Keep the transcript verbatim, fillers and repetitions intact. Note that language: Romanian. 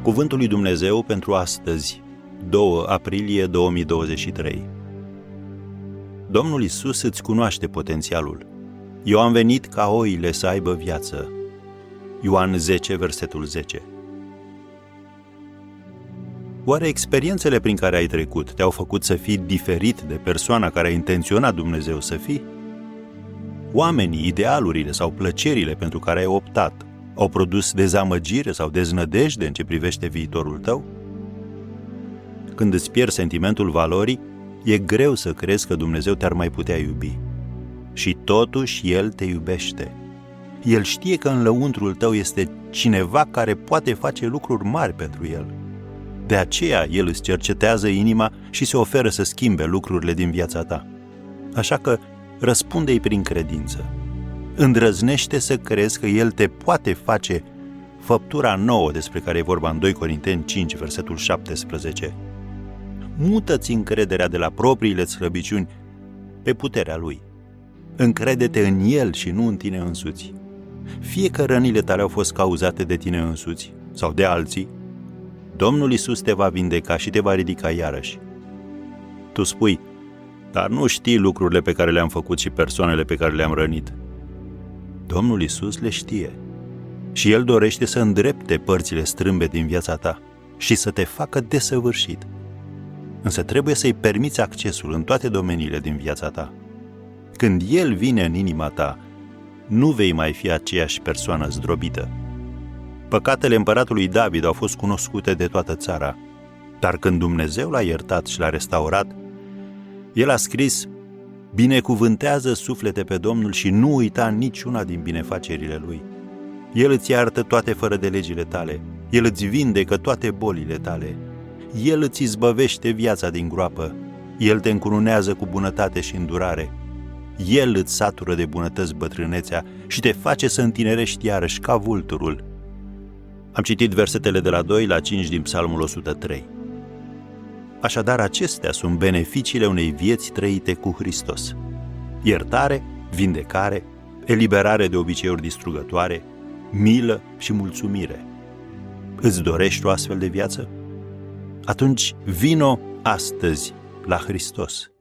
Cuvântul lui Dumnezeu pentru astăzi, doi aprilie două mii douăzeci și trei. Domnul Iisus îți cunoaște potențialul. Eu am venit ca oile să aibă viață. Ioan zece, versetul zece. Oare experiențele prin care ai trecut te-au făcut să fii diferit de persoana care a intenționat Dumnezeu să fii? Oamenii, idealurile sau plăcerile pentru care ai optat au produs dezamăgire sau deznădejde în ce privește viitorul tău? Când îți pierzi sentimentul valorii, e greu să crezi că Dumnezeu te-ar mai putea iubi. Și totuși El te iubește. El știe că în lăuntrul tău este cineva care poate face lucruri mari pentru El. De aceea El îți cercetează inima și se oferă să schimbe lucrurile din viața ta. Așa că răspunde-i prin credință. Îndrăznește să crezi că El te poate face făptura nouă despre care e vorba în doi Corinteni cinci, versetul șaptesprezece. Mută-ți încrederea de la propriile slăbiciuni pe puterea Lui. Încrede-te în El și nu în tine însuți. Fie că rănile tale au fost cauzate de tine însuți sau de alții, Domnul Iisus te va vindeca și te va ridica iarăși. Tu spui, dar nu știi lucrurile pe care le-am făcut și persoanele pe care le-am rănit. Domnul Iisus le știe și El dorește să îndrepte părțile strâmbe din viața ta și să te facă desăvârșit. Însă trebuie să-i permiți accesul în toate domeniile din viața ta. Când El vine în inima ta, nu vei mai fi aceeași persoană zdrobită. Păcatele împăratului David au fost cunoscute de toată țara, dar când Dumnezeu l-a iertat și l-a restaurat, El a scris: binecuvântează suflete pe Domnul și nu uita niciuna din binefacerile Lui. El îți iartă toate fără de legile tale, El îți vindecă toate bolile tale, El îți izbăvește viața din groapă, El te încununează cu bunătate și îndurare, El îți satură de bunătăți bătrânețea și te face să întinerești iarăși ca vulturul. Am citit versetele de la doi la cinci din Psalmul o sută trei. Așadar, acestea sunt beneficiile unei vieți trăite cu Hristos. Iertare, vindecare, eliberare de obiceiuri distrugătoare, milă și mulțumire. Îți dorești o astfel de viață? Atunci vino astăzi la Hristos.